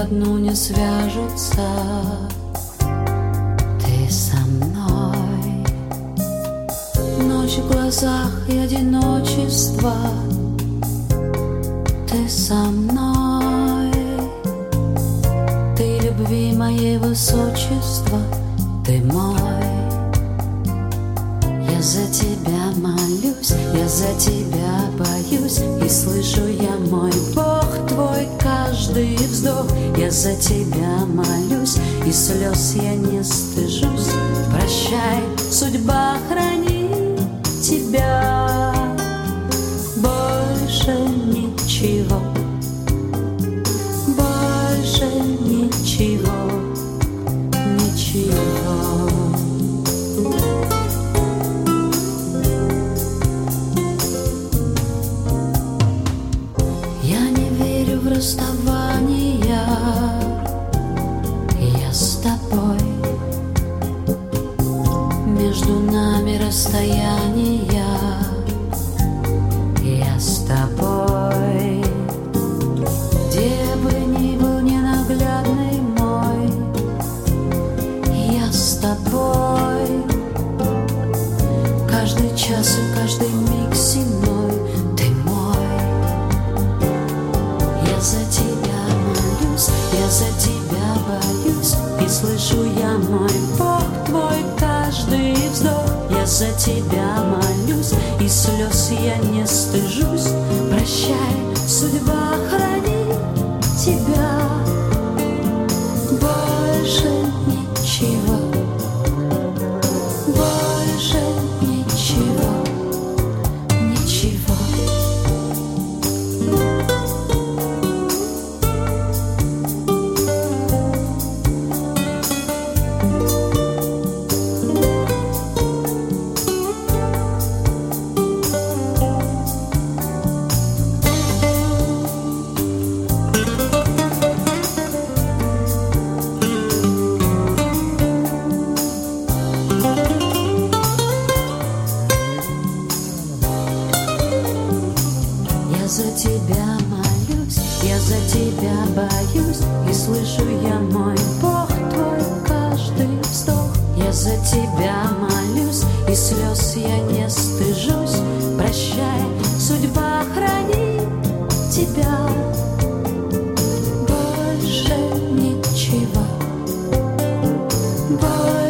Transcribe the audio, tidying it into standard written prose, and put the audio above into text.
одну не свяжутся. Ты со мной. Ночь в глазах и одиночество. Ты со мной. Ты любви моей высочество. Ты мой. Я за тебя молюсь, я за тебя боюсь, и слышу я, мой Бог, твой каждый вздох. Я за тебя молюсь, и слез я не стыжусь. Прощай, судьба, храни тебя. Больше ничего, больше ничего, ничего. В расставания я с тобой. Между нами расстояния. Я с тобой. Где бы ни был ненаглядный мой, я с тобой. Каждый час и каждый миг зимой. За тебя молюсь, я за тебя боюсь, и слышу я, мой Бог, твой каждый вздох. Я за тебя молюсь, и слез я не стыжусь. Прощай, судьба, храни тебя. Больше ничего, больше ничего, ничего. Я за тебя молюсь, я за тебя боюсь, и слышу я, мой Бог, твой каждый вздох. Я за тебя молюсь, и слез я не стыжусь. Прощай, судьба, храни тебя. Больше ничего, больше